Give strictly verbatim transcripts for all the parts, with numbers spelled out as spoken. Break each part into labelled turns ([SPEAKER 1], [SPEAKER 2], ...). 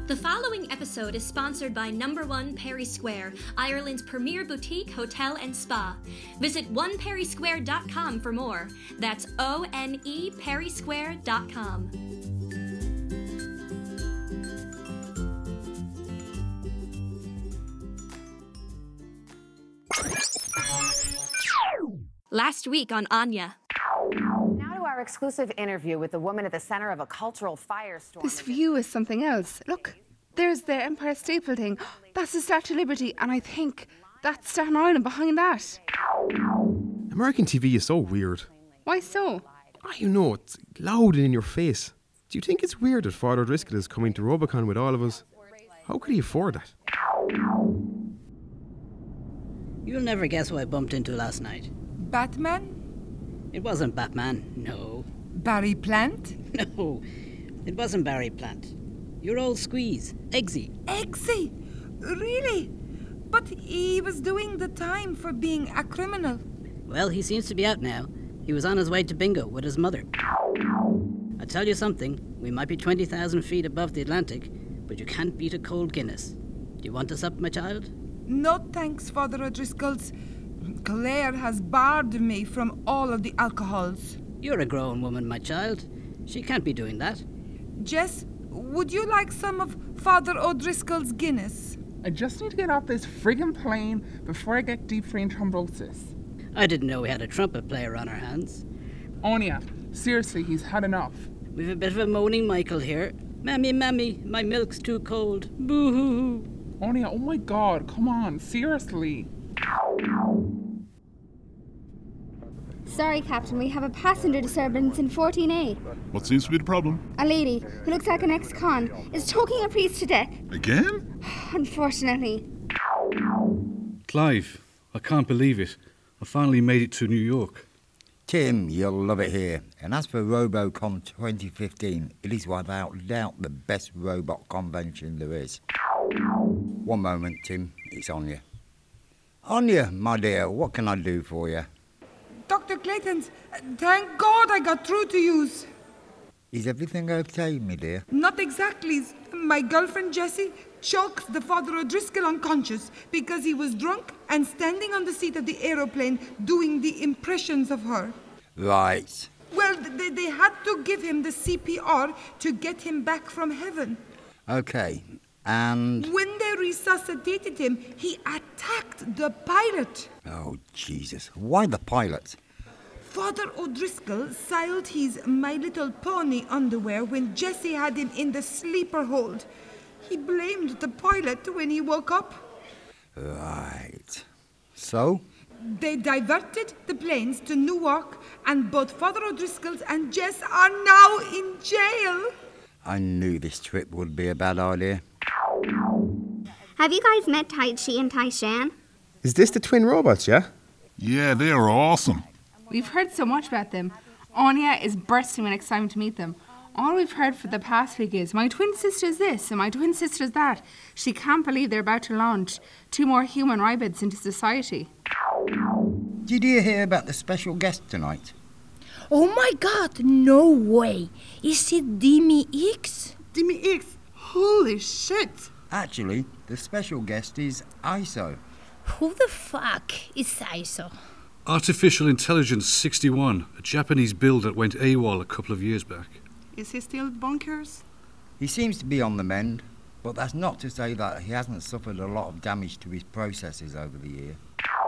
[SPEAKER 1] The following episode is sponsored by Number One Perry Square, Ireland's premier boutique, hotel and spa. Visit one perry square dot com for more. That's O N E perry square dot com. Last week on Anya.
[SPEAKER 2] Now to our exclusive interview with the woman at the center of a cultural firestorm.
[SPEAKER 3] This view is something else. Look, there's the Empire State Building. That's the Statue of Liberty, and I think that's Staten Island behind that.
[SPEAKER 4] American T V is so weird.
[SPEAKER 3] Why so?
[SPEAKER 4] Ah, you know, it's loud and in your face. Do you think it's weird that Father Driscoll is coming to Rubicon with all of us? How could he afford that?
[SPEAKER 5] You'll never guess who I bumped into last night.
[SPEAKER 6] Batman?
[SPEAKER 5] It wasn't Batman, no.
[SPEAKER 6] Barry Plant?
[SPEAKER 5] No, it wasn't Barry Plant. Your old squeeze, Eggsy.
[SPEAKER 6] Eggsy? Really? But he was doing the time for being a criminal.
[SPEAKER 5] Well, he seems to be out now. He was on his way to bingo with his mother. I tell you something, we might be twenty thousand feet above the Atlantic, but you can't beat a cold Guinness. Do you want us up, my child?
[SPEAKER 6] No thanks, Father O'Driscoll's. Claire has barred me from all of the alcohols.
[SPEAKER 5] You're a grown woman, my child. She can't be doing that.
[SPEAKER 6] Jess, would you like some of Father O'Driscoll's Guinness?
[SPEAKER 3] I just need to get off this friggin' plane before I get deep vein thrombosis.
[SPEAKER 5] I didn't know we had a trumpet player on our hands.
[SPEAKER 3] Anya, seriously, he's had enough.
[SPEAKER 5] We've a bit of a moaning Michael here. Mammy, mammy, my milk's too cold. Boo-hoo-hoo.
[SPEAKER 3] Anya, oh my God, come on, seriously.
[SPEAKER 7] Sorry, Captain, we have a passenger disturbance in fourteen A.
[SPEAKER 8] What seems to be the problem?
[SPEAKER 7] A lady, who looks like an ex-con, is choking a priest to death.
[SPEAKER 8] Again?
[SPEAKER 7] Unfortunately.
[SPEAKER 9] Clive, I can't believe it. I finally made it to New York.
[SPEAKER 10] Tim, you'll love it here. And as for Robocon twenty fifteen, it is without doubt the best robot convention there is. One moment, Tim, it's Anya. Anya, my dear, what can I do for you?
[SPEAKER 6] Doctor Clayton's, thank God I got through to you.
[SPEAKER 10] Is everything okay, my dear?
[SPEAKER 6] Not exactly. My girlfriend Jessie choked the Father O'Driscoll unconscious because he was drunk and standing on the seat of the aeroplane doing the impressions of her.
[SPEAKER 10] Right.
[SPEAKER 6] Well, they, they had to give him the C P R to get him back from heaven.
[SPEAKER 10] Okay, and...
[SPEAKER 6] When they resuscitated him, he attacked the pilot.
[SPEAKER 10] Oh, Jesus. Why the pilot?
[SPEAKER 6] Father O'Driscoll styled his My Little Pony underwear when Jessie had him in the sleeper hold. He blamed the pilot when he woke up.
[SPEAKER 10] Right. So?
[SPEAKER 6] They diverted the planes to Newark, and both Father O'Driscoll and Jess are now in jail.
[SPEAKER 10] I knew this trip would be a bad idea.
[SPEAKER 7] Have you guys met Tai Chi and Tai Shan?
[SPEAKER 4] Is this the twin robots, yeah?
[SPEAKER 8] Yeah, they are awesome.
[SPEAKER 3] We've heard so much about them. Anya is bursting with excitement to meet them. All we've heard for the past week is, my twin sister's this and my twin sister's that. She can't believe they're about to launch two more human rabbits into society.
[SPEAKER 10] Did you hear about the special guest tonight?
[SPEAKER 11] Oh my God, no way. Is it Demi X?
[SPEAKER 6] Demi X? Holy shit.
[SPEAKER 10] Actually, the special guest is I S O.
[SPEAKER 11] Who the fuck is I S O?
[SPEAKER 9] Artificial Intelligence sixty-one, a Japanese build that went AWOL a couple of years back.
[SPEAKER 6] Is he still bonkers?
[SPEAKER 10] He seems to be on the mend, but that's not to say that he hasn't suffered a lot of damage to his processes over the year.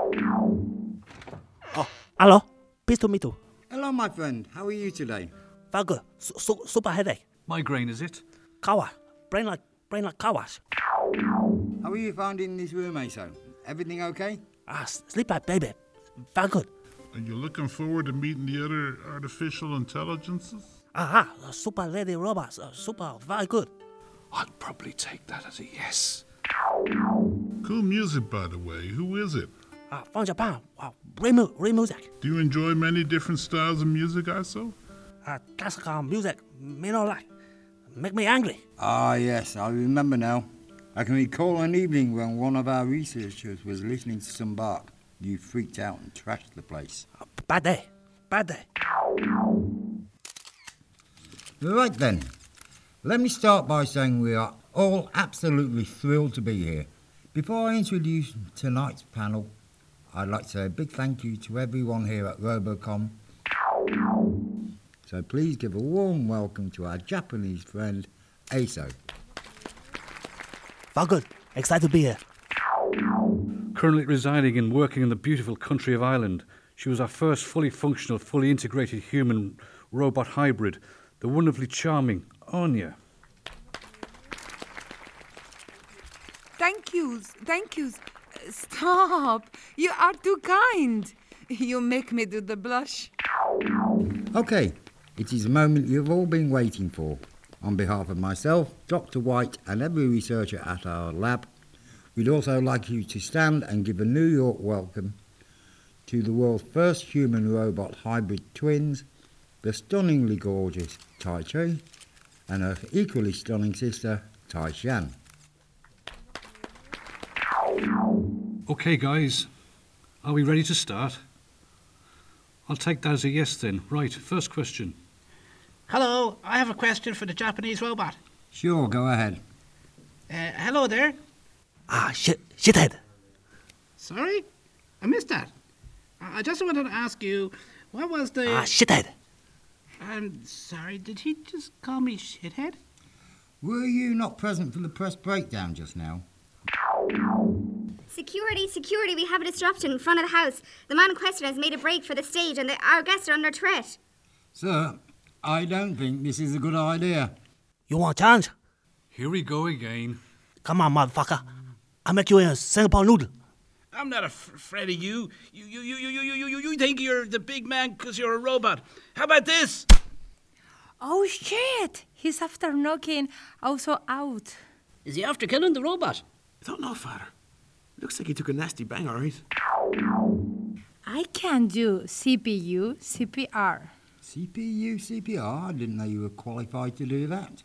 [SPEAKER 12] Oh, hello. Pleased to meet you.
[SPEAKER 10] Hello, my friend. How are you today?
[SPEAKER 12] Very good. Su- su- super headache.
[SPEAKER 9] Migraine, is it?
[SPEAKER 12] Kawa. Brain like, brain like kawas.
[SPEAKER 10] How are you finding this room, A S O? Everything okay?
[SPEAKER 12] Ah, sleep like baby. Very good.
[SPEAKER 8] Are you looking forward to meeting the other artificial intelligences?
[SPEAKER 12] Aha, uh, super lady robots. Uh, super, very good.
[SPEAKER 9] I'd probably take that as a yes.
[SPEAKER 8] Cool music, by the way. Who is it?
[SPEAKER 12] Ah, from Japan. Wow, great, mu- great music.
[SPEAKER 8] Do you enjoy many different styles of music, I S O?
[SPEAKER 12] Ah, classical music, me not like. Make me angry.
[SPEAKER 10] Ah, yes, I remember now. I can recall an evening when one of our researchers was listening to some bark. You freaked out and trashed the place.
[SPEAKER 12] Uh, bad day. Bad day.
[SPEAKER 10] Right then. Let me start by saying we are all absolutely thrilled to be here. Before I introduce tonight's panel, I'd like to say a big thank you to everyone here at Robocom. So please give a warm welcome to our Japanese friend, Aso.
[SPEAKER 12] Very good. Excited to be here.
[SPEAKER 9] Currently residing and working in the beautiful country of Ireland, she was our first fully functional, fully integrated human-robot hybrid, the wonderfully charming Anya.
[SPEAKER 6] Thank yous, thank yous. Stop. You are too kind. You make me do the blush.
[SPEAKER 10] Okay, it is a moment you've all been waiting for. On behalf of myself, Doctor White, and every researcher at our lab, we'd also like you to stand and give a New York welcome to the world's first human-robot hybrid twins, the stunningly gorgeous Tai Chi and her equally stunning sister, Tai Shan.
[SPEAKER 9] Okay, guys, are we ready to start? I'll take that as a yes then. Right, first question.
[SPEAKER 13] Hello, I have a question for the Japanese robot.
[SPEAKER 10] Sure, go ahead.
[SPEAKER 13] Uh, hello there.
[SPEAKER 12] Ah, shit, shithead.
[SPEAKER 13] Sorry? I missed that. I I just wanted to ask you, what was the...
[SPEAKER 12] Ah, shithead.
[SPEAKER 13] I'm sorry, did he just call me shithead?
[SPEAKER 10] Were you not present for the press breakdown just now?
[SPEAKER 7] Security, security, we have a disruption in front of the house. The man in question has made a break for the stage and the, our guests are under threat.
[SPEAKER 10] Sir, I don't think this is a good idea.
[SPEAKER 12] You want a challenge?
[SPEAKER 9] Here we go again.
[SPEAKER 12] Come on, motherfucker. I'll make you a Singapore noodle.
[SPEAKER 14] I'm not af- afraid of you. You, you, you, you, you, you, you, you think you're the big man because you're a robot. How about this?
[SPEAKER 11] Oh, shit. He's after knocking also out.
[SPEAKER 5] Is he after killing the robot?
[SPEAKER 4] I don't know, Father. Looks like he took a nasty bang, all right.
[SPEAKER 11] I can do C P U, C P R.
[SPEAKER 10] C P U, C P R? I didn't know you were qualified to do that.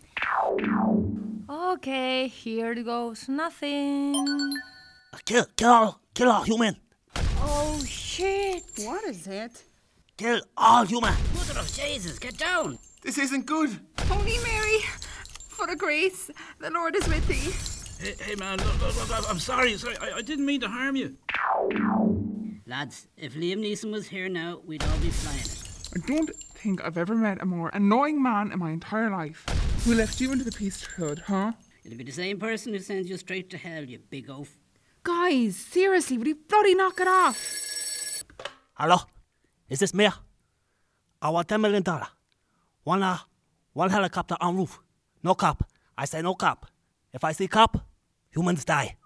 [SPEAKER 11] Okay, here goes nothing.
[SPEAKER 12] Kill, kill all, kill all human.
[SPEAKER 11] Oh, shit.
[SPEAKER 3] What is it?
[SPEAKER 12] Kill all human.
[SPEAKER 5] Mother of Jesus, get down.
[SPEAKER 4] This isn't good.
[SPEAKER 3] Holy Mary, for the grace, the Lord is with thee.
[SPEAKER 14] Hey, hey man, look, look, look, I'm sorry, sorry. I, I didn't mean to harm you.
[SPEAKER 5] Lads, if Liam Neeson was here now, we'd all be flying it.
[SPEAKER 3] I don't think I've ever met a more annoying man in my entire life. Who left you into the priesthood, huh?
[SPEAKER 5] It'll be the same person who sends you straight to hell, you big oaf.
[SPEAKER 3] Guys, seriously, would he bloody knock it off?
[SPEAKER 12] Hello? Is this me? I want ten million dollars. One, uh, one helicopter on roof. No cop. I say no cop. If I see cop, humans die.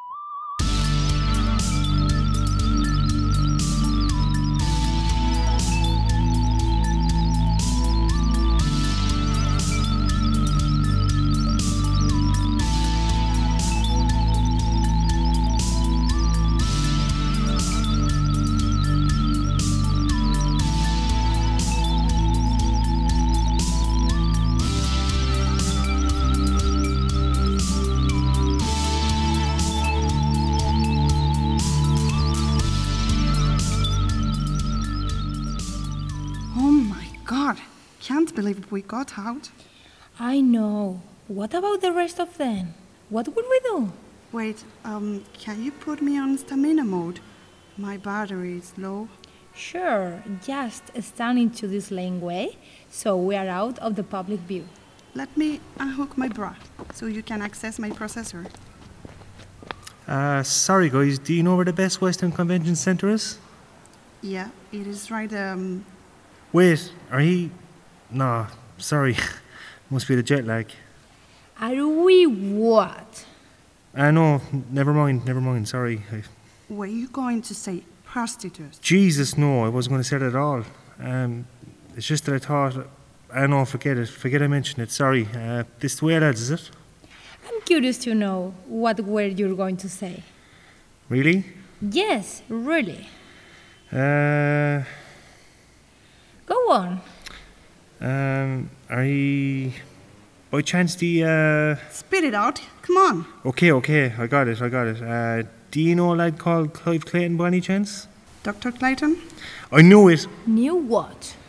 [SPEAKER 3] Can't believe we got out.
[SPEAKER 11] I know. What about the rest of them? What would we do?
[SPEAKER 15] Wait, um, can you put me on stamina mode? My battery is low.
[SPEAKER 11] Sure, just stand into this laneway so we are out of the public view.
[SPEAKER 15] Let me unhook my bra so you can access my processor.
[SPEAKER 16] Uh, sorry guys, do you know where the Best Western Convention Centre is?
[SPEAKER 15] Yeah, it is right, um...
[SPEAKER 16] Wait, are he... Nah, sorry. Must be the jet lag.
[SPEAKER 11] Are we what?
[SPEAKER 16] Uh, no, never mind, never mind, sorry. I...
[SPEAKER 15] Were you going to say prostitutes?
[SPEAKER 16] Jesus, no, I wasn't going to say that at all. Um, it's just that I thought... I know, forget it. Forget I mentioned it, sorry. Uh, this the way, lads, is it?
[SPEAKER 11] I'm curious to know what word you're going to say.
[SPEAKER 16] Really?
[SPEAKER 11] Yes, really.
[SPEAKER 16] Uh...
[SPEAKER 11] Go on.
[SPEAKER 16] Um, are you... By chance, the, uh...
[SPEAKER 15] Spit it out. Come on.
[SPEAKER 16] Okay, okay, I got it, I got it. Uh, do you know a lad called Clive Clayton by any chance?
[SPEAKER 15] Doctor Clayton?
[SPEAKER 16] I knew it.
[SPEAKER 11] Knew what?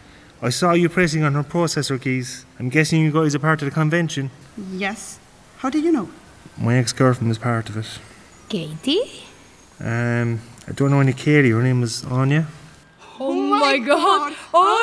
[SPEAKER 16] I saw you pressing on her processor keys. I'm guessing you guys are part of the convention.
[SPEAKER 15] Yes. How do you know?
[SPEAKER 16] My ex-girlfriend was part of it.
[SPEAKER 11] Katie?
[SPEAKER 16] Um, I don't know any Katie. Her name was Anya.
[SPEAKER 11] Oh, my God,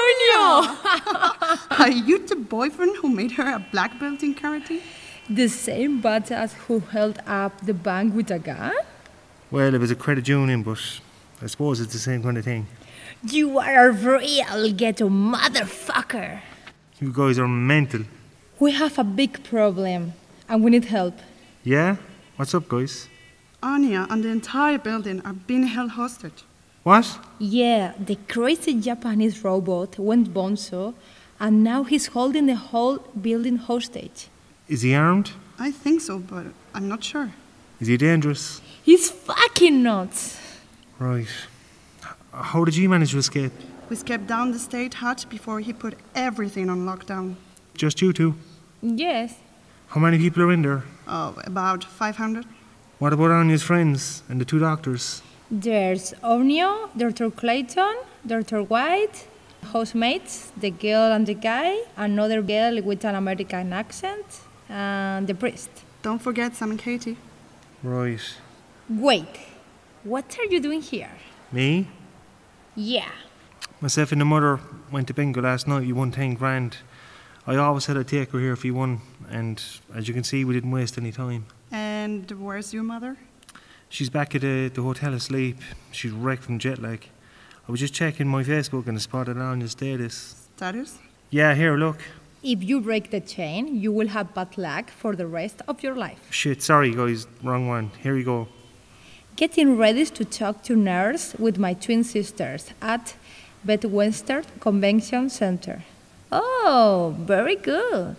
[SPEAKER 11] Anya!
[SPEAKER 15] Are you the boyfriend who made her a black belt in karate?
[SPEAKER 11] The same badass who held up the bank with a gun?
[SPEAKER 16] Well, it was a credit union, but I suppose it's the same kind of thing.
[SPEAKER 11] You are a real ghetto motherfucker.
[SPEAKER 16] You guys are mental.
[SPEAKER 11] We have a big problem, and we need help.
[SPEAKER 16] Yeah? What's up, guys?
[SPEAKER 15] Anya and the entire building are being held hostage.
[SPEAKER 16] What?
[SPEAKER 11] Yeah, the crazy Japanese robot went bonzo, and now he's holding the whole building hostage.
[SPEAKER 16] Is he armed?
[SPEAKER 15] I think so, but I'm not sure.
[SPEAKER 16] Is he dangerous?
[SPEAKER 11] He's fucking nuts.
[SPEAKER 16] Right. How did you manage to escape?
[SPEAKER 15] We escaped down the state hatch before he put everything on lockdown.
[SPEAKER 16] Just you two?
[SPEAKER 11] Yes.
[SPEAKER 16] How many people are in there?
[SPEAKER 15] Oh, about five hundred.
[SPEAKER 16] What about Anya's friends and the two doctors?
[SPEAKER 11] There's Ornio, Doctor Clayton, Doctor White, housemates, the girl and the guy, another girl with an American accent, and the priest.
[SPEAKER 15] Don't forget Sam and Katie.
[SPEAKER 16] Right.
[SPEAKER 11] Wait, what are you doing here?
[SPEAKER 16] Me?
[SPEAKER 11] Yeah.
[SPEAKER 16] Myself and the mother went to bingo last night. You won ten grand. I always said I'd take her here if you won, and as you can see, we didn't waste any time.
[SPEAKER 15] And where's your mother?
[SPEAKER 16] She's back at the, the hotel asleep. She's wrecked from jet lag. I was just checking my Facebook and I spotted Anya's status.
[SPEAKER 15] Status?
[SPEAKER 16] Yeah, here, look.
[SPEAKER 11] If you break the chain, you will have bad luck for the rest of your life.
[SPEAKER 16] Shit, sorry guys, wrong one. Here you go.
[SPEAKER 11] Getting ready to talk to nurse with my twin sisters at Bedwestern Convention Center. Oh, very good.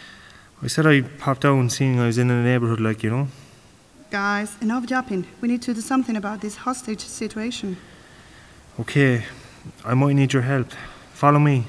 [SPEAKER 16] I said I'd pop down seeing I was in the neighbourhood, like, you know.
[SPEAKER 15] Guys, enough yapping. We need to do something about this hostage situation.
[SPEAKER 16] Okay, I might need your help. Follow me.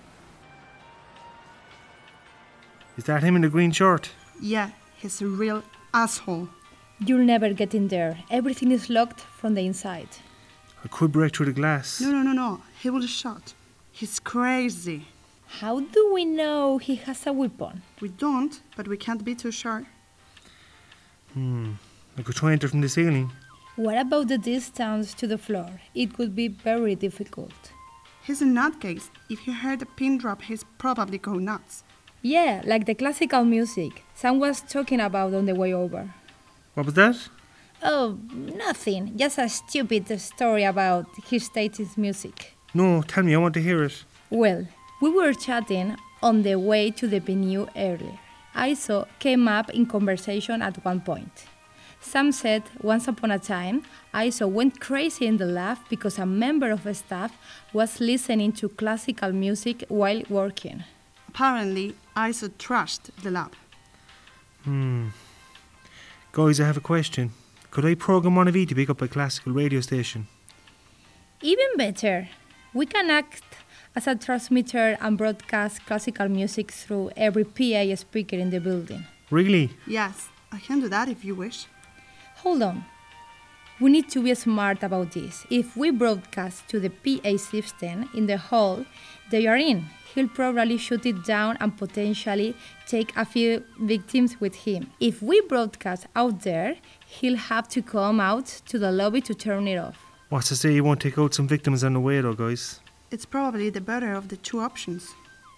[SPEAKER 16] Is that him in the green shirt?
[SPEAKER 15] Yeah, he's a real asshole.
[SPEAKER 11] You'll never get in there. Everything is locked from the inside.
[SPEAKER 16] I could break through the glass.
[SPEAKER 15] No, no, no, no. He will shot. He's crazy.
[SPEAKER 11] How do we know he has a weapon?
[SPEAKER 15] We don't, but we can't be too sure.
[SPEAKER 16] Hmm. I could try enter from the ceiling.
[SPEAKER 11] What about the distance to the floor? It could be very difficult.
[SPEAKER 15] He's a nutcase. If he heard a pin drop, he's probably go nuts.
[SPEAKER 11] Yeah, like the classical music Sam was talking about on the way over.
[SPEAKER 16] What was that?
[SPEAKER 11] Oh, nothing. Just a stupid story about his taste in music.
[SPEAKER 16] No, tell me, I want to hear it.
[SPEAKER 11] Well, we were chatting on the way to the venue earlier. Iso came up in conversation at one point. Sam said once upon a time, Iso went crazy in the lab because a member of staff was listening to classical music while working.
[SPEAKER 15] Apparently, Iso trashed the lab.
[SPEAKER 16] Hmm. Guys, I have a question. Could I program one of you to pick up a classical radio station?
[SPEAKER 11] Even better. We can act as a transmitter and broadcast classical music through every P A speaker in the building.
[SPEAKER 16] Really?
[SPEAKER 15] Yes, I can do that if you wish.
[SPEAKER 11] Hold on. We need to be smart about this. If we broadcast to the P A system in the hall they are in, he'll probably shoot it down and potentially take a few victims with him. If we broadcast out there, he'll have to come out to the lobby to turn it off.
[SPEAKER 16] What's to say you won't take out some victims on the way though, guys?
[SPEAKER 15] It's probably the better of the two options.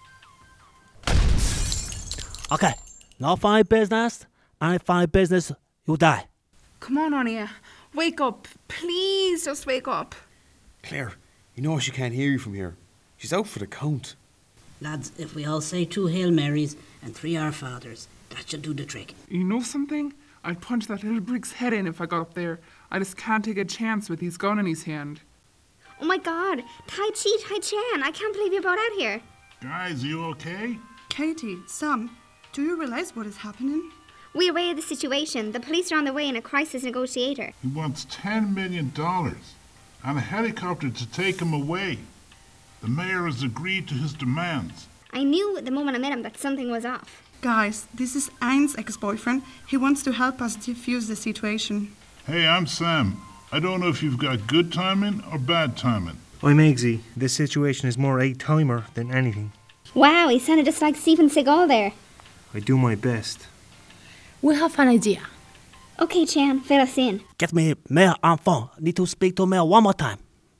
[SPEAKER 12] Okay, no funny business. Any funny business, you die.
[SPEAKER 3] Come on, Anya. Wake up. Please just wake up.
[SPEAKER 4] Claire, you know she can't hear you from here. She's out for the count.
[SPEAKER 5] Lads, if we all say two Hail Marys and three Our Fathers, that should do the trick.
[SPEAKER 3] You know something? I'd punch that little brig's head in if I got up there. I just can't take a chance with his gun in his hand.
[SPEAKER 7] Oh my god, Tai Chi, Tai Chan, I can't believe you're both out here.
[SPEAKER 8] Guys, you okay?
[SPEAKER 15] Katie, Sam, do you realize what is happening?
[SPEAKER 7] We aware the situation. The police are on their way in a crisis negotiator.
[SPEAKER 8] He wants ten million dollars and a helicopter to take him away. The mayor has agreed to his demands.
[SPEAKER 7] I knew the moment I met him that something was off.
[SPEAKER 15] Guys, this is Ein's ex-boyfriend. He wants to help us defuse the situation.
[SPEAKER 8] Hey, I'm Sam. I don't know if you've got good timing or bad timing,
[SPEAKER 16] I'm Eggsy. This situation is more eight-timer than anything.
[SPEAKER 7] Wow, he sounded just like Steven Seagal there.
[SPEAKER 16] I do my best.
[SPEAKER 11] We have an idea.
[SPEAKER 7] Okay, Chan, fill us in.
[SPEAKER 12] Get me Mayor on phone. Need to speak to Mayor one more time.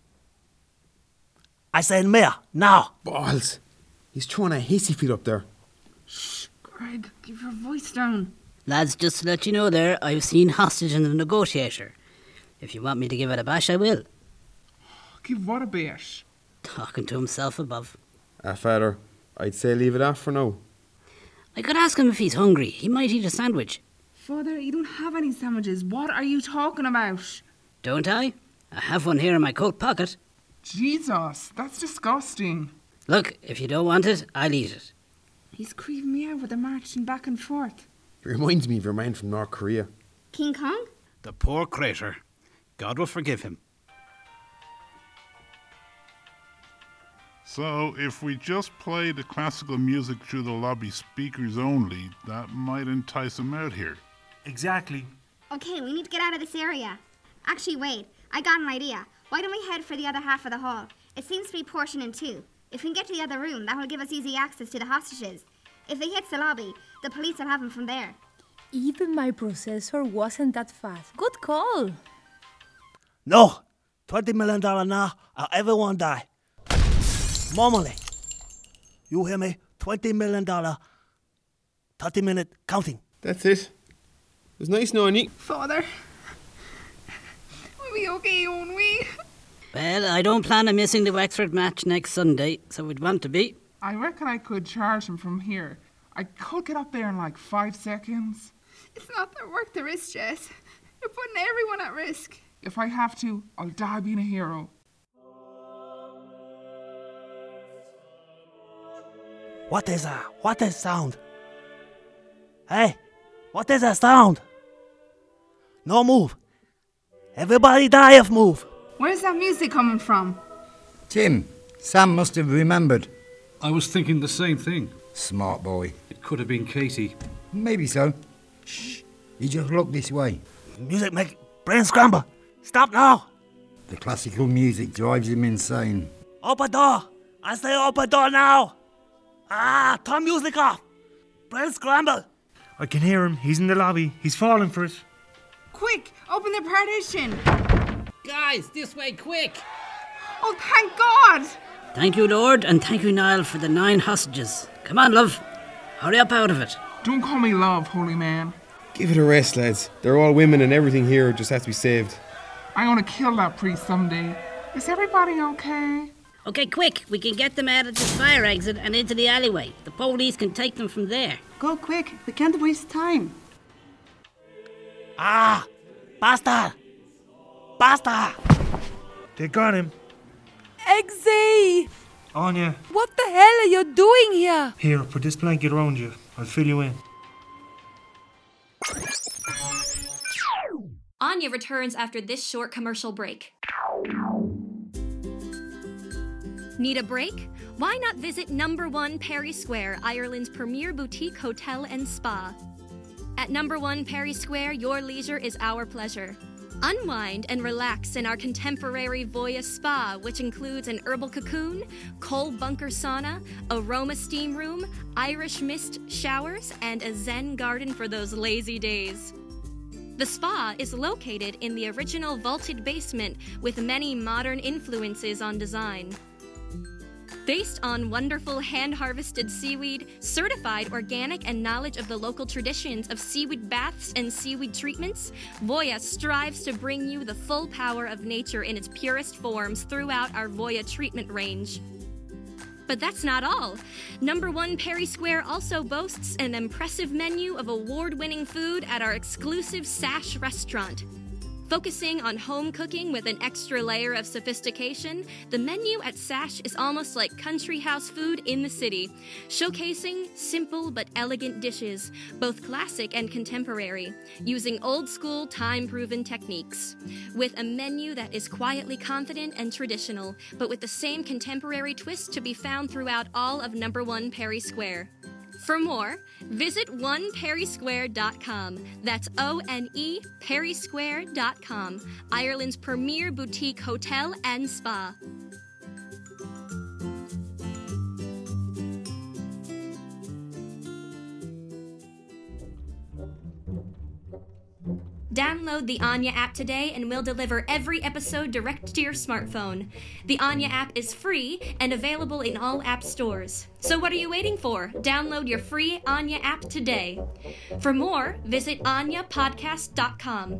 [SPEAKER 12] I said Mayor, now.
[SPEAKER 4] Balls. He's throwing a hissy fit up there.
[SPEAKER 3] Shh, Greg, keep your voice down.
[SPEAKER 5] Lads, just to let you know there, I've seen hostage in the negotiator. If you want me to give it a bash, I will.
[SPEAKER 3] Give what a bash?
[SPEAKER 5] Talking to himself above.
[SPEAKER 4] Ah, Father, I'd say leave it off for now.
[SPEAKER 5] I could ask him if he's hungry. He might eat a sandwich.
[SPEAKER 3] Father, you don't have any sandwiches. What are you talking about?
[SPEAKER 5] Don't I? I have one here in my coat pocket.
[SPEAKER 3] Jesus, that's disgusting.
[SPEAKER 5] Look, if you don't want it, I'll eat it.
[SPEAKER 3] He's creeping me out with the marching back and forth.
[SPEAKER 4] It reminds me of your man from North Korea.
[SPEAKER 7] King Kong?
[SPEAKER 14] The poor crater. God will forgive him.
[SPEAKER 8] So, if we just play the classical music through the lobby speakers only, that might entice him out here.
[SPEAKER 16] Exactly.
[SPEAKER 7] Okay, we need to get out of this area. Actually, wait, I got an idea. Why don't we head for the other half of the hall? It seems to be portioned in two. If we can get to the other room, that will give us easy access to the hostages. If he hits the lobby, the police will have him from there.
[SPEAKER 11] Even my processor wasn't that fast. Good call.
[SPEAKER 12] No! twenty million dollars now, or everyone die. Normally. You hear me? twenty million dollars. thirty minute counting.
[SPEAKER 4] That's it. It was nice knowing you.
[SPEAKER 3] Father, we'll be okay, won't we?
[SPEAKER 5] Well, I don't plan on missing the Wexford match next Sunday, so we'd want to be.
[SPEAKER 3] I reckon I could charge him from here. I could get up there in like five seconds. It's not the work the risk, Jess. You're putting everyone at risk. If I have to, I'll die being a hero.
[SPEAKER 12] What is that? What is sound? Hey, what is that sound? No move. Everybody die if move.
[SPEAKER 3] Where's that music coming from?
[SPEAKER 10] Tim, Sam must have remembered.
[SPEAKER 9] I was thinking the same thing.
[SPEAKER 10] Smart boy.
[SPEAKER 9] It could have been Katie.
[SPEAKER 10] Maybe so. Shh. You just look this way.
[SPEAKER 12] Music make brain scramble. Stop now.
[SPEAKER 10] The classical music drives him insane.
[SPEAKER 12] Open door. I say open door now. Ah, turn music off. Brain scramble.
[SPEAKER 16] I can hear him. He's in the lobby. He's falling for it.
[SPEAKER 3] Quick, open the partition.
[SPEAKER 13] Guys, this way, quick.
[SPEAKER 3] Oh, thank God.
[SPEAKER 5] Thank you, Lord, and thank you, Niall, for the nine hostages. Come on, love. Hurry up out of it.
[SPEAKER 3] Don't call me love, holy man.
[SPEAKER 4] Give it a rest, lads. They're all women and everything here just has to be saved.
[SPEAKER 3] I want to kill that priest someday. Is everybody okay?
[SPEAKER 5] Okay, quick. We can get them out of this fire exit and into the alleyway. The police can take them from there.
[SPEAKER 15] Go quick. We can't waste time.
[SPEAKER 12] Ah, bastard. Bastard.
[SPEAKER 16] They got him.
[SPEAKER 11] Eggsy!
[SPEAKER 16] Anya.
[SPEAKER 11] What the hell are you doing here?
[SPEAKER 16] Here, put this blanket around you. I'll fill you in.
[SPEAKER 1] Anya returns after this short commercial break. Need a break? Why not visit Number One Perry Square, Ireland's premier boutique hotel and spa? At Number One Perry Square, your leisure is our pleasure. Unwind and relax in our contemporary Voya spa, which includes an herbal cocoon, cold bunker sauna, aroma steam room, Irish mist showers, and a Zen garden for those lazy days. The spa is located in the original vaulted basement with many modern influences on design. Based on wonderful hand-harvested seaweed, certified organic and knowledge of the local traditions of seaweed baths and seaweed treatments, Voya strives to bring you the full power of nature in its purest forms throughout our Voya treatment range. But that's not all. Number One Perry Square also boasts an impressive menu of award-winning food at our exclusive Sash restaurant. Focusing on home cooking with an extra layer of sophistication, the menu at Sash is almost like country house food in the city, showcasing simple but elegant dishes, both classic and contemporary, using old-school, time-proven techniques. With a menu that is quietly confident and traditional, but with the same contemporary twist to be found throughout all of Number One Perry Square. For more, visit one perry square dot com. That's O N E perry square dot com, Ireland's premier boutique hotel and spa. Download the Anya app today and we'll deliver every episode direct to your smartphone. The Anya app is free and available in all app stores. So what are you waiting for? Download your free Anya app today. For more, visit anya podcast dot com.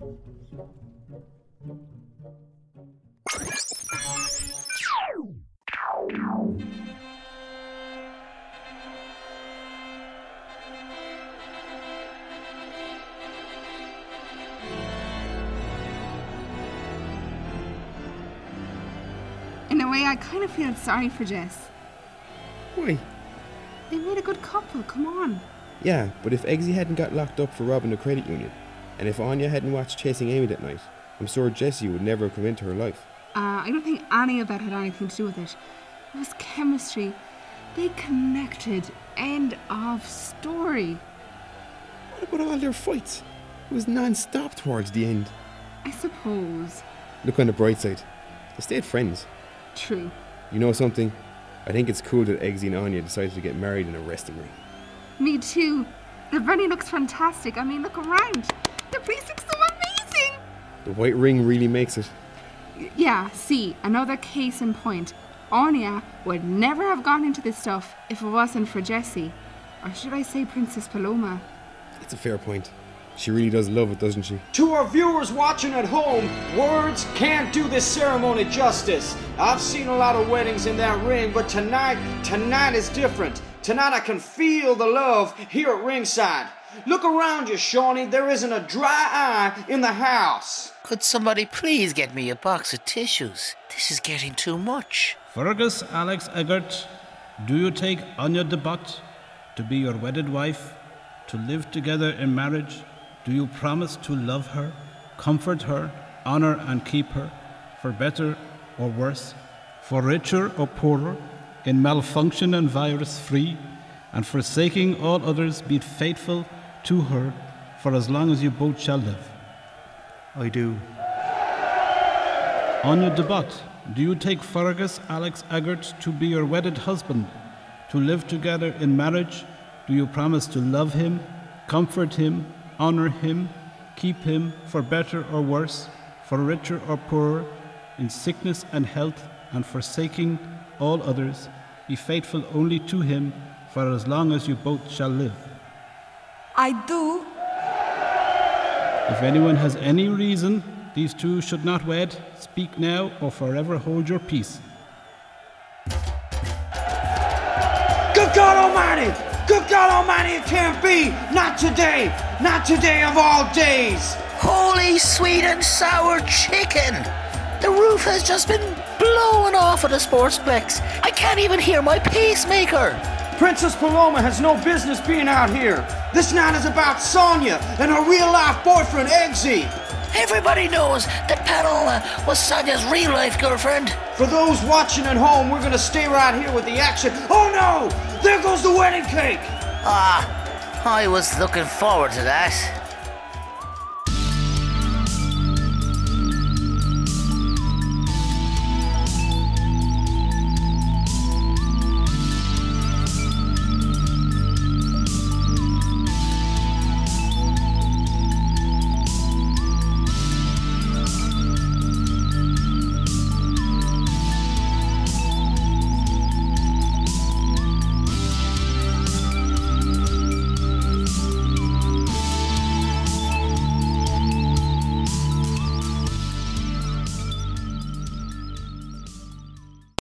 [SPEAKER 3] In a way, I kind of feel sorry for Jess.
[SPEAKER 4] Why?
[SPEAKER 3] They made a good couple, come on.
[SPEAKER 4] Yeah, but if Eggsy hadn't got locked up for robbing the credit union, and if Anya hadn't watched Chasing Amy that night, I'm sure Jessie would never have come into her life.
[SPEAKER 3] Uh, I don't think any of that had anything to do with it. It was chemistry. They connected. End of story.
[SPEAKER 4] What about all their fights? It was non-stop towards the end.
[SPEAKER 3] I suppose.
[SPEAKER 4] Look on the bright side. They stayed friends.
[SPEAKER 3] True.
[SPEAKER 4] You know something? I think it's cool that Eggsy and Anya decided to get married in a wrestling ring.
[SPEAKER 3] Me too. The venue looks fantastic. I mean, look around. The place looks so amazing.
[SPEAKER 4] The white ring really makes it.
[SPEAKER 3] Y- yeah, see, another case in point. Anya would never have gone into this stuff if it wasn't for Jessie. Or should I say Princess Paloma?
[SPEAKER 4] That's a fair point. She really does love it, doesn't she?
[SPEAKER 17] To our viewers watching at home, words can't do this ceremony justice. I've seen a lot of weddings in that ring, but tonight, tonight is different. Tonight I can feel the love here at ringside. Look around you, Shawnee. There isn't a dry eye in the house.
[SPEAKER 18] Could somebody please get me a box of tissues? This is getting too much.
[SPEAKER 14] Fergus Alex Eggert, do you take Anya de Bott to be your wedded wife, to live together in marriage? Do you promise to love her, comfort her, honor and keep her, for better or worse, for richer or poorer, in malfunction and virus free, and forsaking all others, be faithful to her for as long as you both shall live?
[SPEAKER 16] I do.
[SPEAKER 14] Anya de Bott, do you take Fergus Alex Eggert to be your wedded husband, to live together in marriage? Do you promise to love him, comfort him, honor him, keep him for better or worse, for richer or poorer, in sickness and health, and forsaking all others, be faithful only to him for as long as you both shall live?
[SPEAKER 6] I do.
[SPEAKER 14] If anyone has any reason these two should not wed, speak now or forever hold your peace.
[SPEAKER 17] Good God Almighty! Good God Almighty, it can't be! Not today! Not today of all days!
[SPEAKER 18] Holy sweet and sour chicken! The roof has just been blown off of the Sportsplex. I can't even hear my pacemaker.
[SPEAKER 17] Princess Paloma has no business being out here. This night is about Sonia and her real-life boyfriend, Eggsy.
[SPEAKER 18] Everybody knows that Paloma was Sonia's real-life girlfriend.
[SPEAKER 17] For those watching at home, we're gonna stay right here with the action. Oh no! There goes the wedding cake!
[SPEAKER 18] Ah, I was looking forward to that.